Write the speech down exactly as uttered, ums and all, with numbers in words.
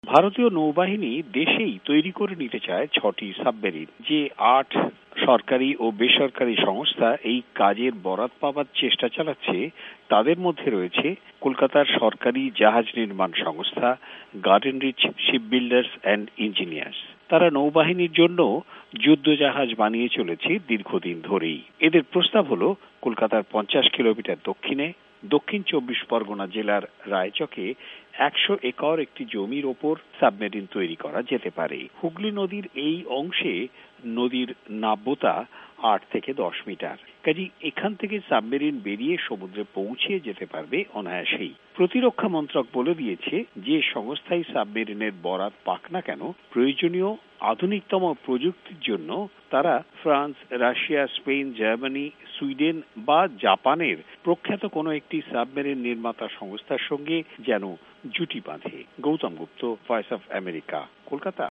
ভারতীয় নৌবাহিনী দেশেই তৈরি করে নিতে চায় ছটি সাবমেরিন। যে আট সরকারি ও বেসরকারি সংস্থা এই কাজের বরাত পাবার চেষ্টা চালাচ্ছে তাদের মধ্যে রয়েছে কলকাতার সরকারি জাহাজ নির্মাণ সংস্থা Garden Reach Ship Builders and Engineers. তারা নৌবাহিনীর জন্য যুদ্ধ জাহাজ বানিয়ে চলেছে দীর্ঘদিন ধরেই। এদের প্রস্তাব হলো কলকাতার পঞ্চাশ কিলোমিটার দক্ষিণে দক্ষিণ চব্বিশ পরগনা জেলার রায়চকে একশো একর একটি জমির ওপর সাবমেরিন তৈরি করা যেতে পারে। হুগলি নদীর এই অংশে নদীর নাব্যতা আট থেকে দশ মিটার। কাজী এখান থেকে সাবমেরিন বেরিয়ে সমুদ্রে পৌঁছে যেতে পারবে অনায়াসেই। প্রতিরক্ষা মন্ত্রক বলে দিয়েছে যে সংস্থাই সাবমেরিনের বরাত পাক না কেন প্রয়োজনীয় আধুনিকতম প্রযুক্তির জন্য তারা France, Russia, Spain, Germany, Sweden বা জাপানের প্রখ্যাত কোনো একটি সাবমেরিন নির্মাতা সংস্থার সঙ্গে যেন জুটি বাঁধে। Gautam Gupta, Voice of America, Kolkata.